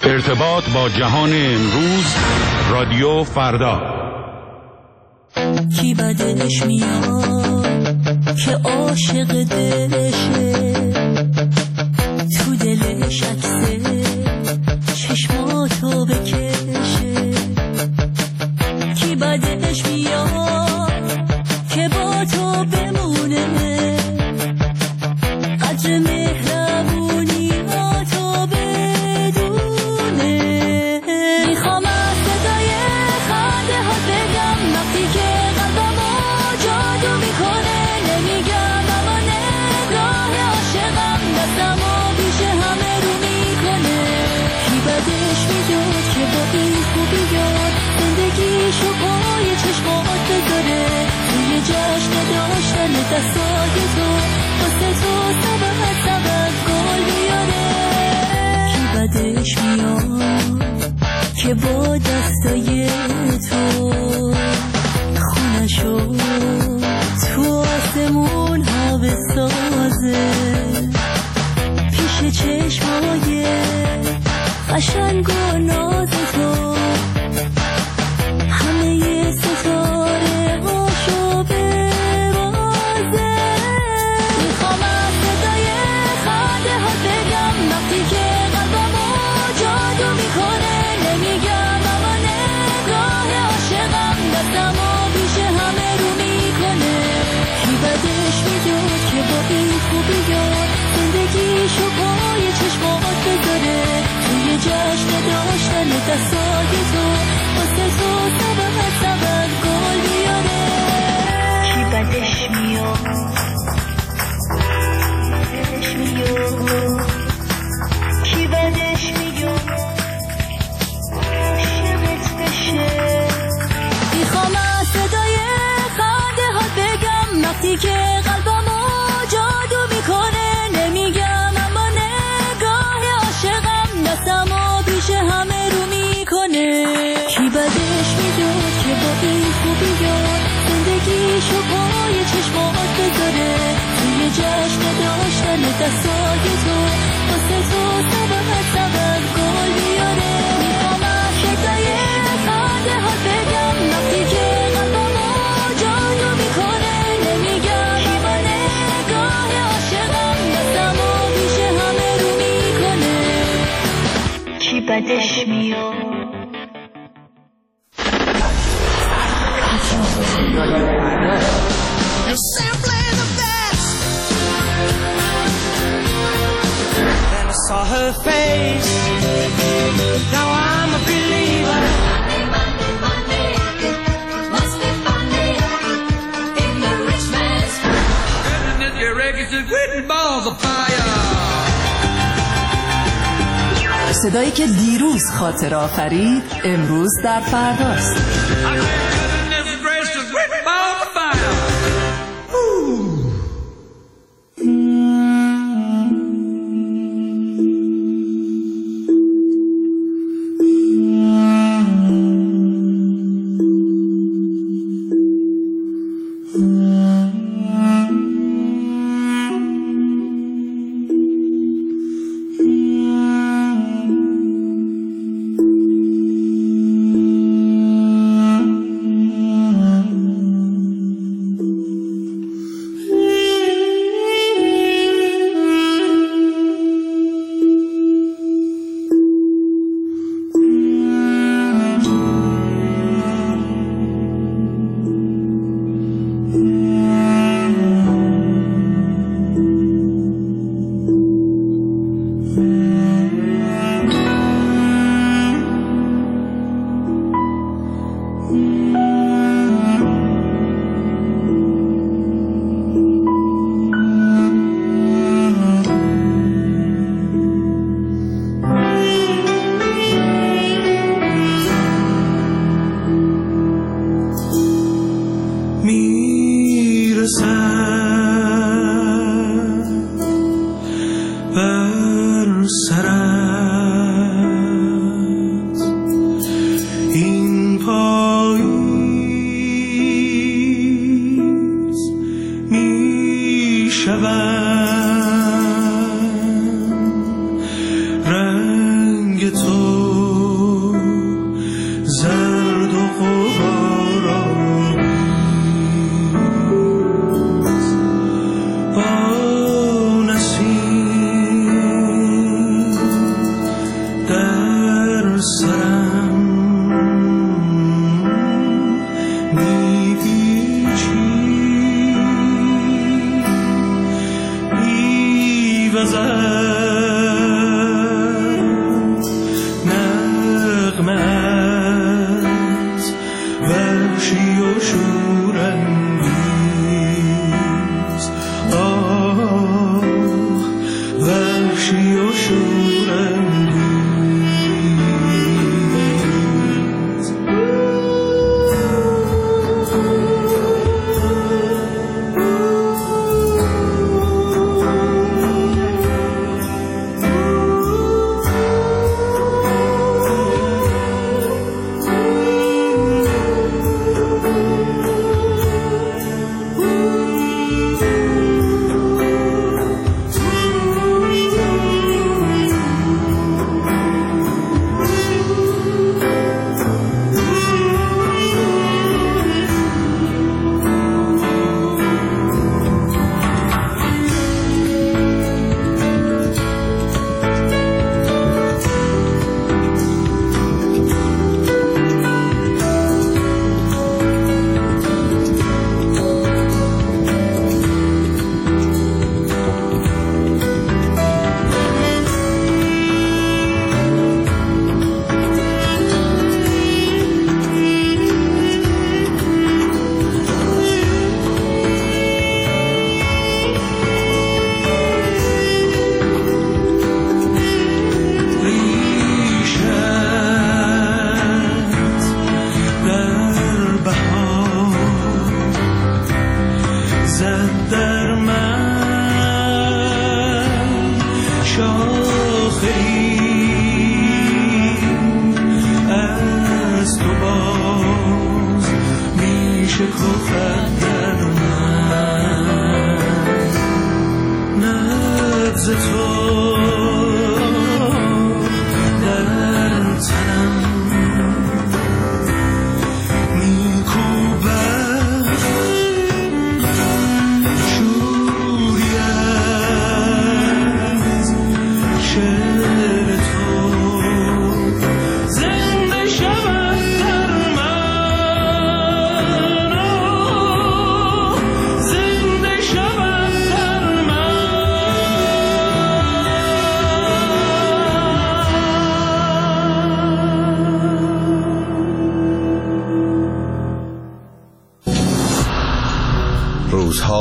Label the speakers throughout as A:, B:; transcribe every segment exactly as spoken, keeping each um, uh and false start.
A: ارتباط با جهان امروز، رادیو فردا.
B: کی بدش میاد که عاشق دلشه، تو دلش عکسه چشماتو بکشه. کی بدش میاد که با تو بمونه، قدر مهربونی ها تو بدونه. میخوام از صدای خنده ها بگم وقتی که قلبمو جادو میکنه. نمیگم اما نگاه عاشقم دستمو پیش همه رو میکنه. کی بدش میاد که با این خوبیات زندگیشو پای چشمات بذاره، توی جشن داشتن دستای تو واسه تو سبب سبب گل بیاره. کی بدش میاد که با دستای تو خونشو تو آسمون ها بسازه، پیش چشمای قشنگ و ناز تو همه ستاره هاشو ببازه. میخوام از صدای خنده ها بگم وقتی که قلبمو جادو میکنه. نمیگم اما نگاه عاشقم دستمو پیش همه رو میکنه. کی بدش میاد که با این خوبیات زندگیشو پای چشمات بذاره، توی جشن داشتن دستای تو واسه تو سبب سبب گل بیاره. کی بدش میاد بدش میاد کی بدش میاد عاشقت بشه. میخوام از صدای خنده ها بگم وقتی که قلبمو جادو میکنه. نمیگم اما نگاه عاشقم دستمو پیش همه رو میکنه. کی بدش میاد که با این خوبیات زندگیشو پای چشمات بذاره، توی جشن داشتن دستای تو واسه تو سبب سبب گل بیاره. میخوام از صدای خنده ها بگم وقتی که قلبمو جادو میکنه. نمیگم اما نگاه عاشقم دستمو پیش همه رو میکنه. کی بدش میاد
C: You're simply the best. Then I saw her face. Now I'm a believer. Money, money, money. Must be funny in the rich man's world. And if your records is written balls of fire.
D: صدایی که دیروز خاطر آفرید امروز در فرداست.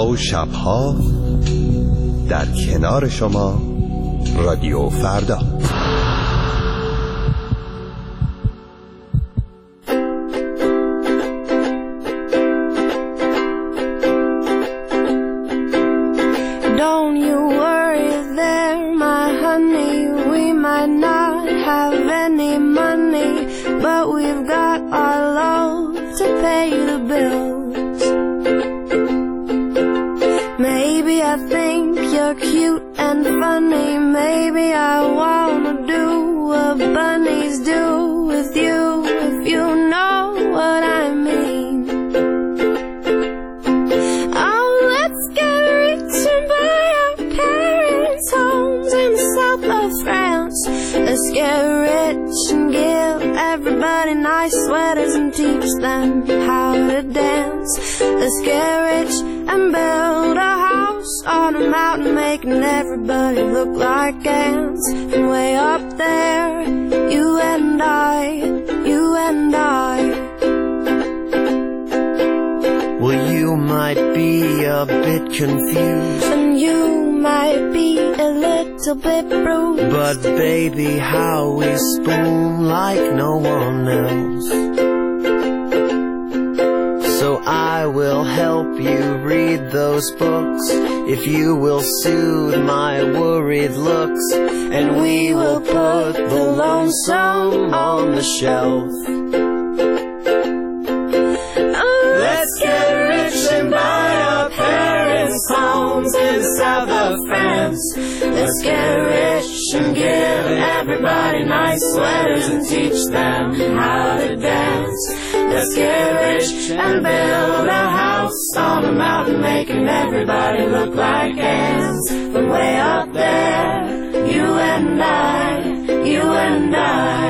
E: روزها و شبها در کنار شما رادیو فردا.
F: Don't you worry there, my honey, we might not have any money, but we've got our love to pay the bills. Maybe I think you're cute and funny, maybe I wanna do what bunnies do with you, if you know what I mean. Oh, let's get rich and buy our parents' homes in the south of France. Let's get rich and give everybody nice sweaters and teach them how to dance. Let's get rich and build a house on a mountain, making everybody look like ants. From way up there, you and I, you and I.
C: Well, you might be a bit confused,
F: And you might be a little bit bruised,
C: but baby, how we spoon like no one else. So I will help you read those books, if you will soothe my worried looks, and we will put the lonesome on the shelf. Let's get rich and buy our parents' homes in the south of France. Let's get rich and give everybody nice sweaters and teach them how to dance. Let's get rich and build a house on a mountain, making everybody look like ants. From way up there, you and I, you and I.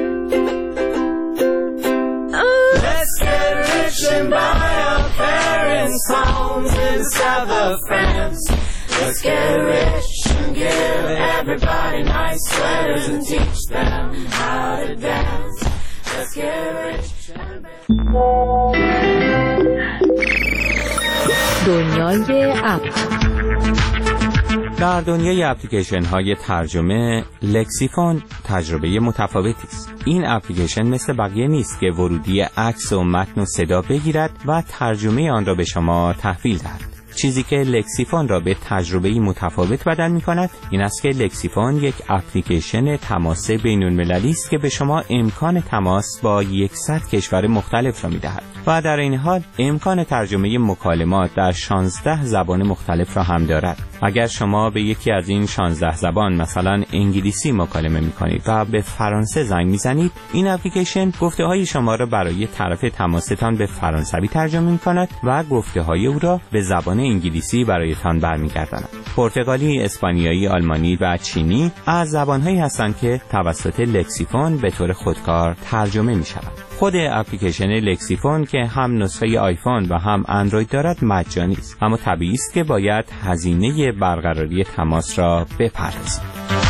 C: Let's get rich and buy our parents' homes in the south of France. Let's get rich and give everybody nice sweaters and teach them how to dance. Let's get rich and
G: دنیای اپ.
H: در دنیای اپلیکیشن های ترجمه، لکسیفون تجربه متفاوتی است. این اپلیکیشن مثل بقیه نیست که ورودی عکس و متن و صدا بگیرد و ترجمه آن را به شما تحویل دهد. چیزی که لکسیفون را به تجربه متفاوت بدل می کند این است که لکسیفون یک اپلیکیشن تماس بین المللی است که به شما امکان تماس با صد کشور مختلف را می دهد و در این حال امکان ترجمه مکالمات در شانزده زبان مختلف را هم دارد. اگر شما به یکی از این شانزده زبان مثلا انگلیسی مکالمه می کنید و به فرانسه زنگ می زنید، این اپلیکیشن گفته های شما را برای طرف تماستان به فرانسوی ترجمه می کند و گفته های او را به زبان انگلیسی برایتان برمیگرداند. پرتغالی، اسپانیایی، آلمانی و چینی از زبان‌هایی هستند که توسط لکسیفون به طور خودکار ترجمه می‌شوند. خود اپلیکیشن لکسیفون که هم نسخه آیفون و هم اندروید دارد مجانی است، اما طبیعی است که باید هزینه برقراری تماس را بپردازید.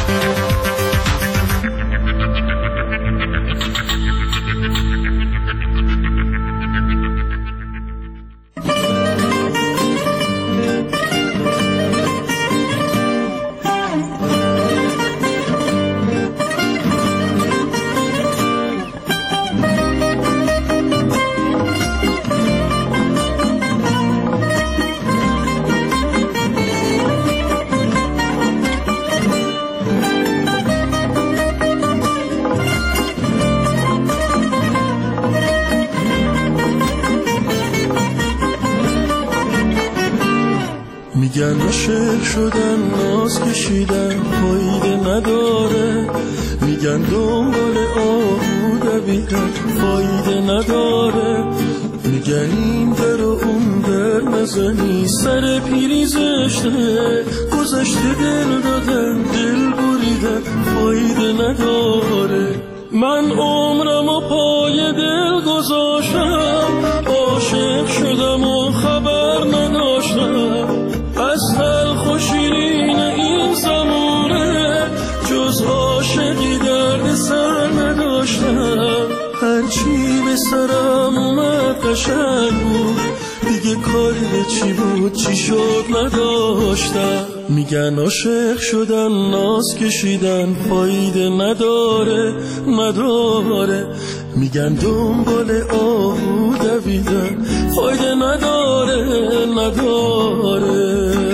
I: میگن عاشق شدن ناز کشیدن فایده نداره، میگن دنبال آهو دویدن فایده نداره، میگن این در و اون در نزنی سر پیری زشته، گذشته دل دادن دل بریدن فایده نداره. من عمرم و پای دل گذاشتم، عاشق شدم و خبر نداشتم از تلخ و شیرین این زمونه، جز عاشقی درد سر نداشتم. هرچی به سرم اومد قشنگ بود، دیگه کاری به چی بود چی شد نداشتم. میگن عاشق شدن ناز کشیدن فایده نداره نداره، میگن دنبال آهو دویدن فایده نداره نداره.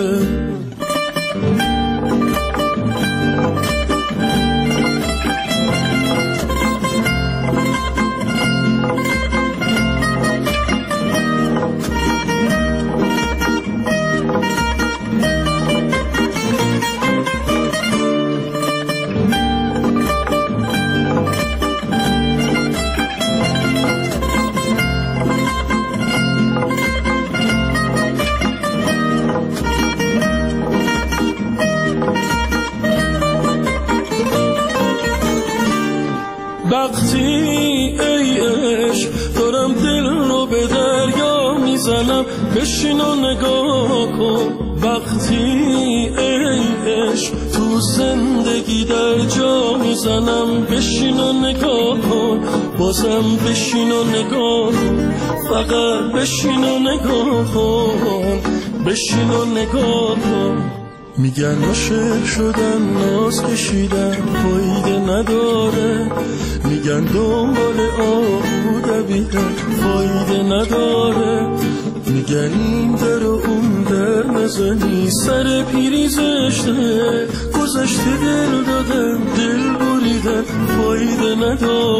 I: وقتی ای عشق دارم دل رو به دریا میزنم بشین و نگاه کن. وقتی ای عشق تو زندگی در جا میزنم بشین و نگاه کن. بازم بشین و نگاه کن، فقط بشین و نگاه کن، بشین و نگاه کن. میگن عاشق شدن ناز کشیدن فایده نداره، میگن دنبال آهو دویدن فایده نداره، میگن این در و اون در نزنی سر پیری زشته، گذشته دل دادن دل بریدن فایده نداره.